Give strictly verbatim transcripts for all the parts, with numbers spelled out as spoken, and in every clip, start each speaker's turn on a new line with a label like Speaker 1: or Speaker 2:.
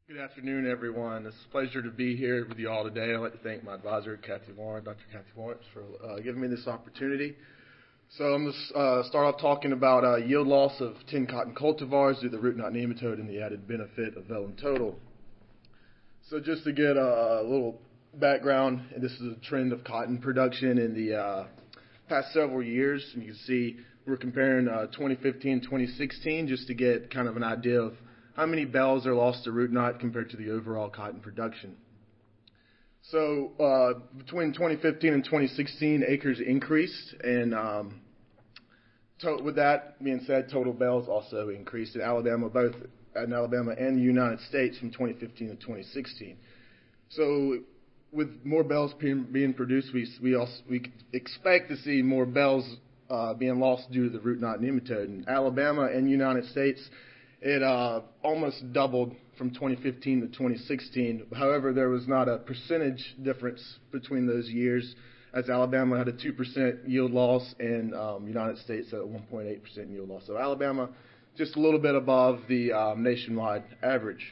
Speaker 1: Good afternoon, everyone. It's a pleasure to be here with you all today. I'd like to thank my advisor, Kathy Lawrence, Doctor Kathy Lawrence, for uh, giving me this opportunity. So I'm going to uh, start off talking about uh, yield loss of tin cotton cultivars due to the root knot nematode and the added benefit of Velum Total. So just to get a, a little background, this is a trend of cotton production in the uh, past several years. And you can see we're comparing uh, twenty fifteen twenty sixteen just to get kind of an idea of how many bales are lost to root knot compared to the overall cotton production. So uh, between twenty fifteen and twenty sixteen, acres increased, and um, to- with that being said, total bales also increased in Alabama, both in Alabama and the United States from twenty fifteen to twenty sixteen. So with more bales being, being produced, we we also we expect to see more bales uh, being lost due to the root knot nematode. In Alabama and United States, it uh, almost doubled from twenty fifteen to twenty sixteen. However, there was not a percentage difference between those years, as Alabama had a two percent yield loss and um, United States at a one point eight percent yield loss. So Alabama just a little bit above the um, nationwide average.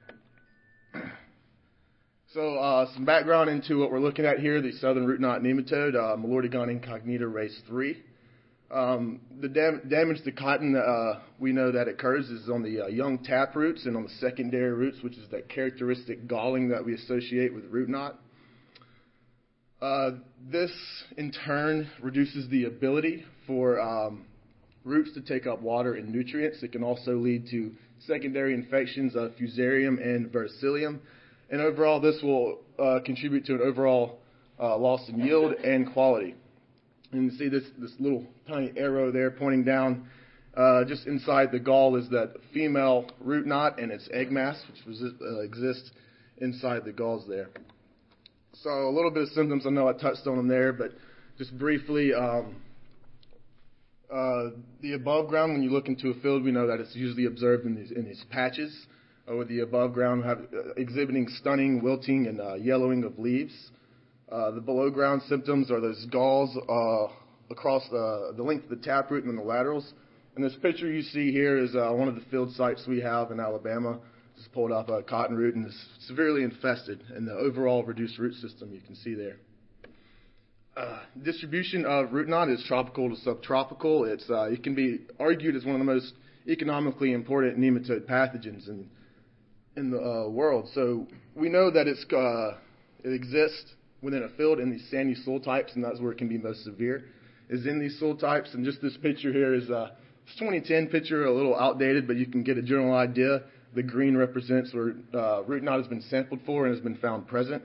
Speaker 1: So uh, some background into what we're looking at here, the southern root knot nematode, uh, Milordigon incognita race three. Um, the dam- damage to cotton uh, we know that occurs is on the uh, young tap roots and on the secondary roots, which is that characteristic galling that we associate with root knot. Uh, this, in turn, reduces the ability for um, roots to take up water and nutrients. It can also lead to secondary infections of Fusarium and Verticillium. And overall, this will uh, contribute to an overall uh, loss in yield and quality. And you see this, this little tiny arrow there pointing down. Uh, just inside the gall is that female root knot and its egg mass, which resist, uh, exists inside the galls there. So a little bit of symptoms. I know I touched on them there, but just briefly, um, uh, the above ground, when you look into a field, we know that it's usually observed in these, in these patches. Uh, with the above ground have, uh, exhibiting stunning wilting and uh, yellowing of leaves. Uh, the below ground symptoms are those galls uh, across the, the length of the taproot and the laterals. And this picture you see here is uh, one of the field sites we have in Alabama. Just pulled off a cotton root and is severely infested, and the overall reduced root system you can see there. Uh, distribution of root knot is tropical to subtropical. It's uh, it can be argued as one of the most economically important nematode pathogens in in the uh, world. So we know that it's uh, it exists within a field in these sandy soil types, and that's where it can be most severe, is in these soil types. And just this picture here is a twenty ten picture, a little outdated, but you can get a general idea. The green represents where uh, root knot has been sampled for and has been found present.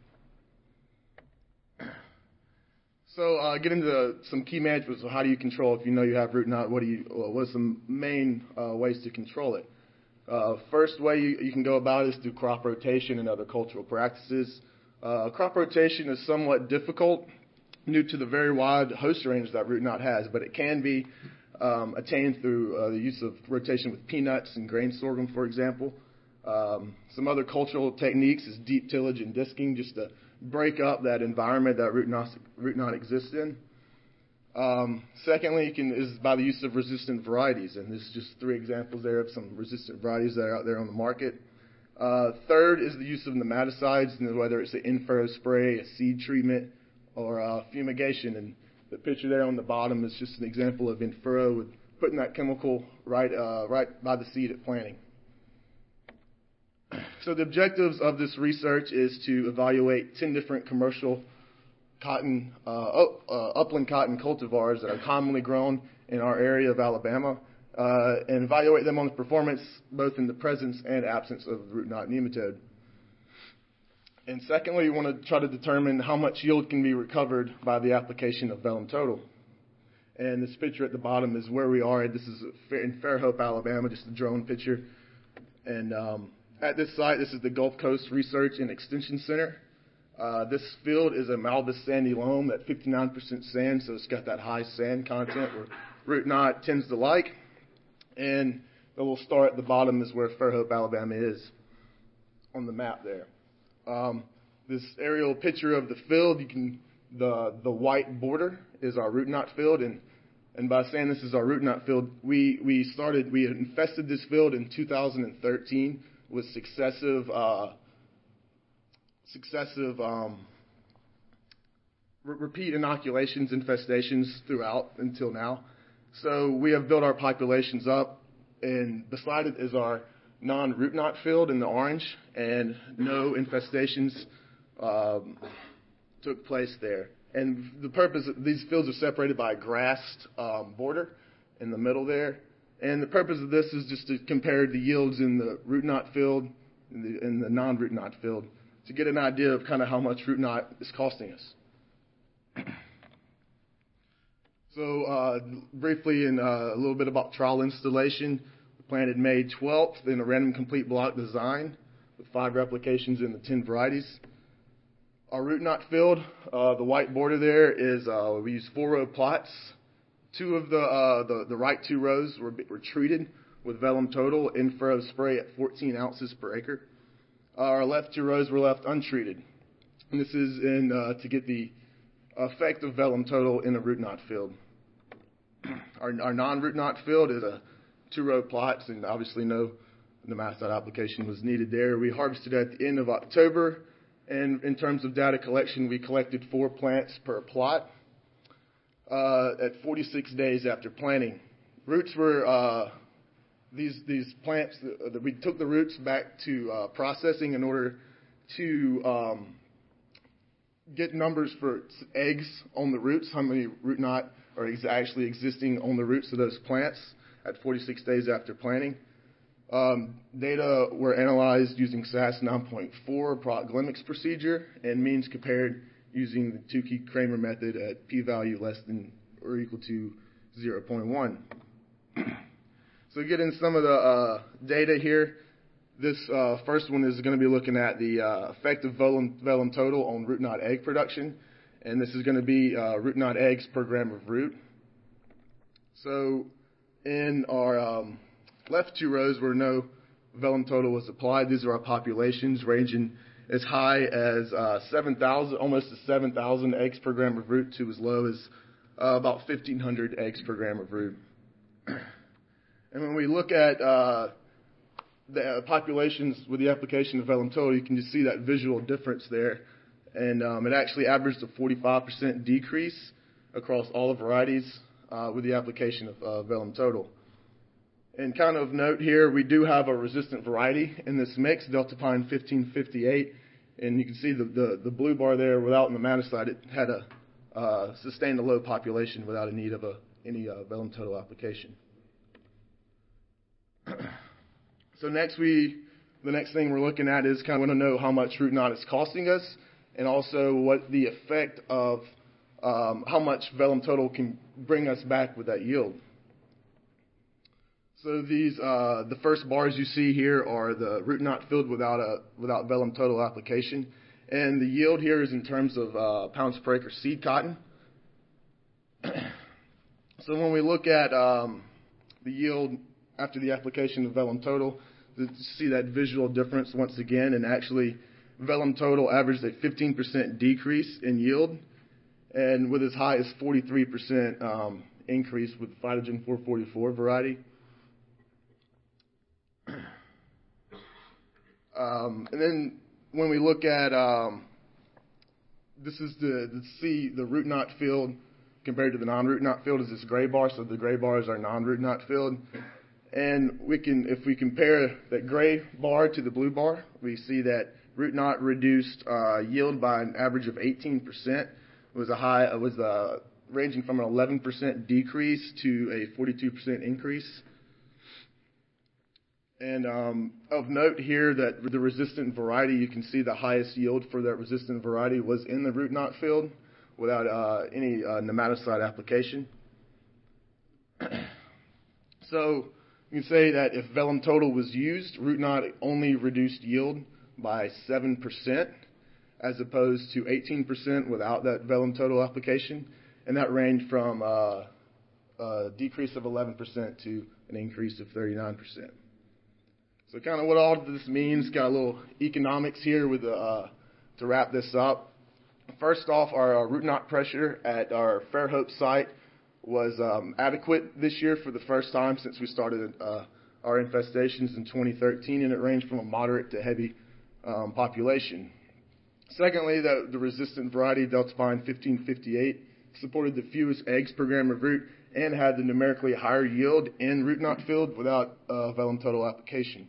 Speaker 1: So uh, get into some key management. So how do you control if you know you have root knot? What do you? What are some main uh, ways to control it? Uh, first way you, you can go about it is through crop rotation and other cultural practices. Uh, crop rotation is somewhat difficult due to the very wide host range that root knot has, but it can be um, attained through uh, the use of rotation with peanuts and grain sorghum, for example. Um, some other cultural techniques is deep tillage and disking, just to break up that environment that root knot, root knot exists in. Um, secondly, you can, is by the use of resistant varieties, and this is just three examples there of some resistant varieties that are out there on the market. Uh, third is the use of nematicides, whether it's an in-furrow spray, a seed treatment, or uh, fumigation. And the picture there on the bottom is just an example of in-furrow with putting that chemical right, uh, right by the seed at planting. So the objectives of this research is to evaluate ten different commercial cotton, uh, uh, upland cotton cultivars that are commonly grown in our area of Alabama, uh, and evaluate them on the performance both in the presence and absence of the root knot nematode. And secondly, we want to try to determine how much yield can be recovered by the application of Velum Total. And this picture at the bottom is where we are. This is in Fairhope, Alabama, just a drone picture. And um, at this site, this is the Gulf Coast Research and Extension Center. Uh, this field is a Malbus sandy loam at fifty-nine percent sand, so it's got that high sand content where root knot tends to like. And the little star at the bottom is where Fairhope, Alabama is on the map there. Um, this aerial picture of the field, you can the the white border is our root knot field, and and by saying this is our root knot field, we we started we infested this field in two thousand thirteen with successive uh, successive um, re- repeat inoculations, infestations throughout until now. So we have built our populations up, and beside it is our non-root knot field in the orange, and no infestations um, took place there. And the purpose, these fields are separated by a grassed um, border in the middle there. And the purpose of this is just to compare the yields in the root knot field and the, and the non-root knot field to get an idea of kind of how much root knot is costing us. So uh, briefly, in uh, a little bit about trial installation. Planted May twelfth in a random complete block design with five replications in the ten varieties. Our root knot field, uh, the white border there is, uh, we use four row plots. Two of the, uh, the, the right two rows were, were treated with Velum Total in-furrow spray at fourteen ounces per acre. Uh, our left two rows were left untreated. And this is in, uh, to get the effect of Velum Total in a root knot field. Our, our non-root knot field is a two-row plots, and obviously no nematicide application was needed there. We harvested at the end of October, and in terms of data collection, we collected four plants per plot uh, at forty-six days after planting. Roots were uh, these these plants. Uh, we took the roots back to uh, processing in order to um, get numbers for eggs on the roots, how many root knot are ex- actually existing on the roots of those plants at forty-six days after planting. Um, data were analyzed using S A S nine point four Proc-Glemmix procedure and means compared using the Tukey-Kramer method at p-value less than or equal to zero point one. So getting some of the uh, data here, this uh, first one is going to be looking at the uh, effect of Velum, Velum Total on root knot egg production, and this is going to be uh, root knot eggs per gram of root. So in our um, left two rows where no Velum Total was applied, these are our populations ranging as high as uh, seven thousand, almost to seven thousand eggs per gram of root, to as low as uh, about fifteen hundred eggs per gram of root. And when we look at uh, the populations with the application of Velum Total, you can just see that visual difference there. And um, it actually averaged a forty-five percent decrease across all the varieties uh, with the application of uh, Velum Total. And kind of note here, we do have a resistant variety in this mix, Delta Pine fifteen fifty-eight. And you can see the, the, the blue bar there without nematicide, it had a uh, sustained a low population without a need of a, any uh, Velum Total application. So next we, the next thing we're looking at is kind of want to know how much root knot is costing us, and also what the effect of um, how much Velum Total can bring us back with that yield. So these, uh, the first bars you see here are the root knot filled without a without Velum Total application, and the yield here is in terms of uh, pounds per acre seed cotton. So when we look at um, the yield after the application of Velum Total, to see that visual difference once again, and actually Velum Total averaged a fifteen percent decrease in yield, and with as high as forty-three percent um, increase with the Phytogen four forty-four variety. Um, and then when we look at, um, this is the, the see the root knot field compared to the non-root knot field is this gray bar. So the gray bar is our non-root knot field. And we can, if we compare that gray bar to the blue bar, we see that root knot reduced uh, yield by an average of eighteen percent. It was a high, it was uh, ranging from an eleven percent decrease to a forty-two percent increase. And um, of note here that the resistant variety, you can see the highest yield for that resistant variety was in the root knot field without uh, any uh, nematicide application. So you can say that if Velum Total was used, root knot only reduced yield by seven percent as opposed to eighteen percent without that Velum Total application. And that ranged from uh, a decrease of eleven percent to an increase of thirty-nine percent. So kind of what all this means, got a little economics here with the, uh, to wrap this up. First off, our uh, root knot pressure at our Fairhope site was um, adequate this year for the first time since we started uh, our infestations in twenty thirteen, and it ranged from a moderate to heavy um, population. Secondly, the, the resistant variety, Delta Vine fifteen fifty-eight, supported the fewest eggs per gram of root and had the numerically higher yield in root knot field without uh, velum total application.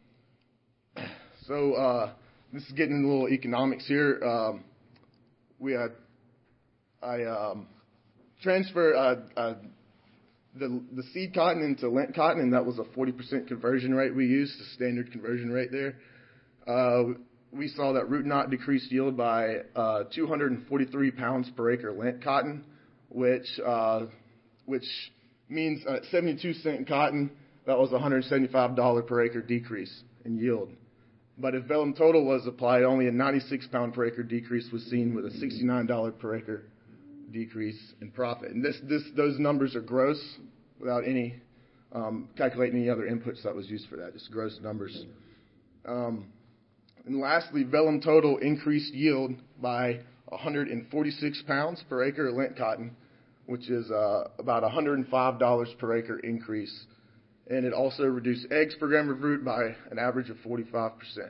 Speaker 1: So uh, this is getting into a little economics here. Um, we had I um, transferred uh, uh, the the seed cotton into lint cotton, and that was a forty percent conversion rate we used, the standard conversion rate there. Uh, we saw that root knot decreased yield by uh, two hundred forty-three pounds per acre lint cotton, which uh, which means uh, seventy-two cent cotton, that was a one hundred seventy-five dollars per acre decrease in yield. But if velum total was applied, only a ninety-six pound per acre decrease was seen with a sixty-nine dollars per acre decrease in profit. And this, this, those numbers are gross without any um, calculating any other inputs that was used for that, just gross numbers. Um, And lastly, velum total increased yield by one hundred forty-six pounds per acre of lint cotton, which is uh, about one hundred five dollars per acre increase. And it also reduced eggs per gram of root by an average of forty-five percent.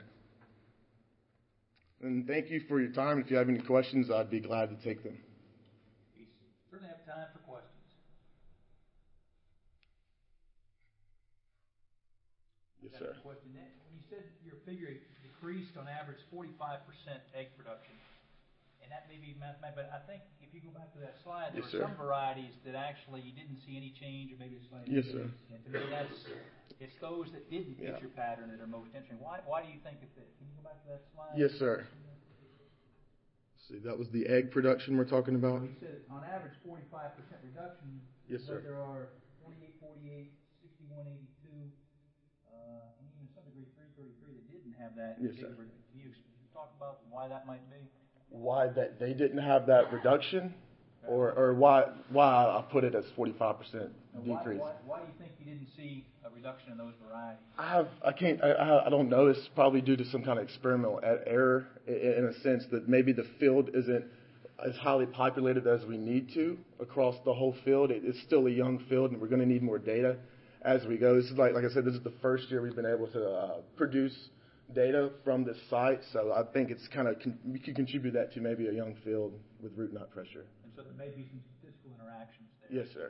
Speaker 1: And thank you for your time. If you have any questions, I'd be glad to take them.
Speaker 2: We certainly have time for questions.
Speaker 1: Yes, sir.
Speaker 2: Question. When you said your figure decreased on average forty-five percent egg production, and that may be mathematical, but I think if you go back to that slide, there
Speaker 1: Yes,
Speaker 2: were
Speaker 1: sir.
Speaker 2: some varieties that actually you didn't see any change, or maybe a slight
Speaker 1: Yes,
Speaker 2: increase.
Speaker 1: sir.
Speaker 2: And to me, that's it's those that didn't fit
Speaker 1: Yeah.
Speaker 2: your pattern that are most interesting. Why? Why do you think that? Can you go back to that slide?
Speaker 1: Yes, sir. Let's see, that was the egg production we're talking about?
Speaker 2: Well, you said on average forty-five percent reduction.
Speaker 1: Yes, sir.
Speaker 2: But there are forty-eight forty-eight, sixty-one eighty-two, uh, and even some degree three thirty-three that didn't have that.
Speaker 1: Yes, sir.
Speaker 2: Can you talk about why that might be?
Speaker 1: Why that they didn't have that reduction, or or why why I put it as forty-five percent decrease?
Speaker 2: Why, why, why do you think you didn't see a reduction in those varieties?
Speaker 1: I have I can't I, I don't know. It's probably due to some kind of experimental error in a sense that maybe the field isn't as highly populated as we need to across the whole field. It, it's still a young field, and we're going to need more data as we go. This is like like I said, this is the first year we've been able to uh, produce data from this site, so I think it's kind of con- we could contribute that to maybe a young field with root knot pressure.
Speaker 2: And so there may be some statistical interactions there.
Speaker 1: Yes, sir.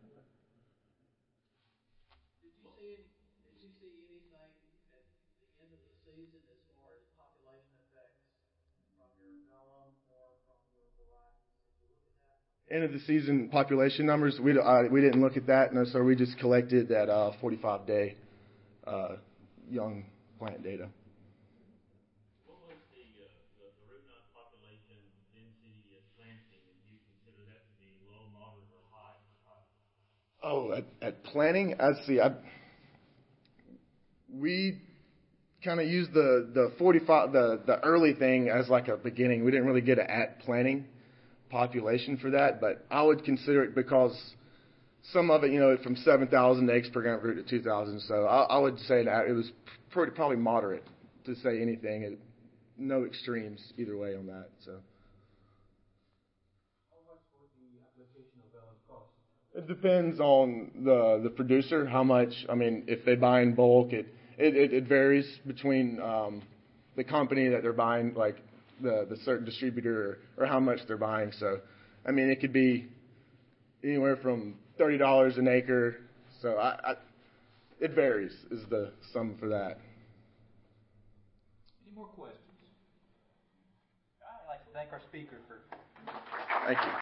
Speaker 3: Did you see any, did you see anything at the end of the season as far as population effects from your velum or from your varieties? Did you look at that?
Speaker 1: End of the season population numbers, we uh, we didn't look at that, no, sir. We just collected that uh, forty-five day uh, young plant data. Oh, at, at planning, I see. I, we kind of used the the forty-five the the early thing as like a beginning. We didn't really get an at planning population for that, but I would consider it because some of it, you know, from seven thousand eggs per gram root to two thousand. So I, I would say that it was pretty, probably moderate to say anything. It, no extremes either way on that. So. It depends on the the producer, how much, I mean, if they buy in bulk, it it, it varies between um, the company that they're buying, like the, the certain distributor, or, or how much they're buying. So, I mean, it could be anywhere from thirty dollars an acre. So, I, I, it varies is the sum for that.
Speaker 2: Any more questions? I'd like to thank our speaker for...
Speaker 1: Thank you.